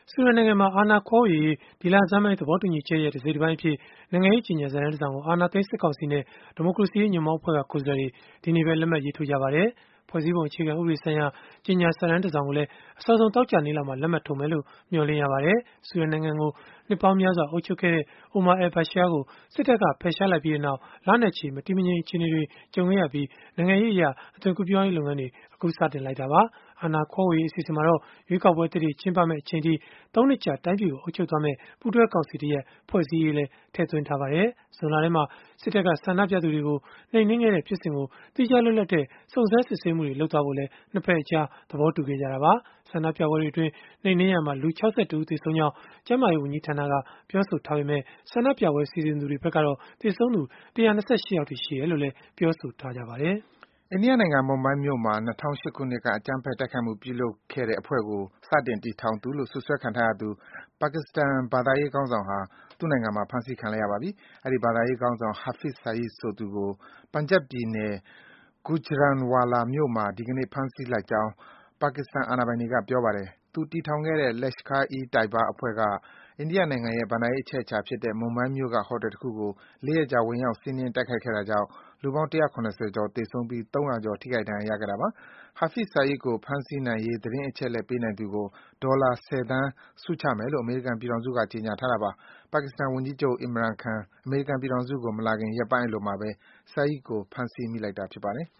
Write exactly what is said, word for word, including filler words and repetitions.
ဆူဒန်နိုင်ငံမှာ အာဏာခွဲဝေရေး ဒီလဆန်းပိုင်း သဘောတူညီချက်ရဲ့ တစိတ်တပိုင်းအဖြစ် နိုင်ငံရေးကြေညာစာတမ်းတစောင်ကို အာဏာသိမ်း စစ်ကောင်စီနဲ့ ဒီမိုကရေစီရေး ညွန့်ပေါင်းအဖွဲ့က ကိုယ်စားလှယ်တွေ ဒီနေ့ပဲ လက်မှတ်ရေးထိုးကြပါတယ်။ ဖွဲ့စည်းပုံအခြေခံဥပဒေဆိုင်ရာ ကြေညာစာတမ်းတစောင်ကိုလည်း အစောဆုံး သောကြာနေ့လောက်မှာ လက်မှတ်ထိုးမယ်လို့ မျှော်လင့်ရပါတယ်။ ဆူဒန်နိုင်ငံကို နှစ်ပေါင်းများစွာ အုပ်ချုပ်ခဲ့တဲ့ Omar al-Bashir ကို စစ်တပ်က ဖယ်ရှားလိုက်ပြီးနောက် လနဲ့ချီ မတည်မငြိမ် အခြေအနေတွေ ကြုံခဲ့ရပြီး နိုင်ငံရေးအရ အသွင်ကူးပြောင်းရေး လုပ်ငန်းတွေ အခုစတင်လိုက်တာပါ။ အာဏာခွဲဝေရေး အစီအစဉ်မှာတော့ ရွေးကောက်ပွဲသစ်တွေ ကျင်းပမယ့် အချိန်အထိ သုံး နှစ်ကြာ တိုင်းပြည်ကို အုပ်ချုပ်သွားမယ့် ပူးတွဲကောင်စီတရပ် ဖွဲ့စည်းရေးလည်း ထည့်သွင်းထားပါတယ်။ ဇွန်လထဲမှာ စစ်တပ်က ဆန္ဒပြသူတွေကို နှိမ်နင်းခဲ့တဲ့ ဖြစ်စဉ်ကို သီးခြားလွတ်လပ်တဲ့ စုံစမ်းစစ်ဆေးမှုတွေ လုပ်သွားဖို့လည်း ၂ ဘက်အကြား သဘောတူခဲ့ကြတာပါ။ ဆန္ဒပြပွဲတွေအတွင်း နှိမ်နင်းရာမှာ လူ ၆၁ ဦး သေဆုံးကြောင်း ကျန်းမာရေး ဝန်ကြီးဌာနက ပြောဆိုထားပေမဲ့ ဆန္ဒပြပွဲ စီစဉ်သူတွေဘက်ကတော့ သေဆုံးသူ ၁၂၈ ယောက်အထိ ရှိတယ်လို့လည်း ပြောဆိုထားကြပါတယ်။အိန္ဒိယနိုင်ငံ မွန်ဘိုင်းမြို့မှာ ၂၀၀၈ ခုနှစ်က အကြမ်းဖက် တိုက်ခိုက်မှု ပြုလုပ်ခဲ့တဲ့အဖွဲ့ကို စတင်တည်ထောင်သူလို့ စွပ်စွဲခံထားရသူ ပါကစ္စတန် ဘာသာရေးခေါင်းဆောင်ဟာ သူ့နိုင်ငံမှာ ဖမ်းဆီးခံလိုက်ရပါပြီ။ အဲဒီ ဘာသာရေးခေါင်းဆောင် Hafiz Saeed ဆိုသူကို Punjab ပြည်နယ် Gujranwala မြို့မှာ ဒီကနေ့ ဖမ်းဆီးလိုက်ကြောင်း ပါကစ္စတန် အာဏာပိုင်တွေက ပြောပါတယ်။ သူတည်ထောင်ခဲ့တဲ့ Lashkar-e-Taiba အဖွဲ့က အိန္ဒိယနိုင်ငံရဲ့ ဘဏ္ဍာရေး အချက်အချာဖြစ်တဲ့ မွန်ဘိုင်းမြို့က ဟိုတယ်တခုကို ၄ ရက်ကြာ ဝင်ရောက်စီးနင်း တိုက်ခိုက်ခဲ့တာကြောင့် လူပေါင်း ၁၇၀ ကျော် သေဆုံးပြီး ၃၀၀ ကျော် ထိခိုက်ဒဏ်ရာရခဲ့တာပါ။ Hafiz Saeed ကို ဖမ်းဆီးနိုင်ရေး သတင်းအချက်အလက် ပေးနိုင်သူကို ဒေါ်လာ ၁၀ သန်း ဆုချမယ်လို့ အမေရိကန်ပြည်ထောင်စုက ကြေညာထားတာပါ။ ပါကစ္စတန်ဝန်ကြီးချုပ် Imran Khan အမေရိကန်ပြည်ထောင်စုကို မလာခင် ရက်ပိုင်းအလိုမှာပဲ Saeed ကို ဖမ်းဆီးမိလိုက်တာ ဖြစ်ပါတယ်။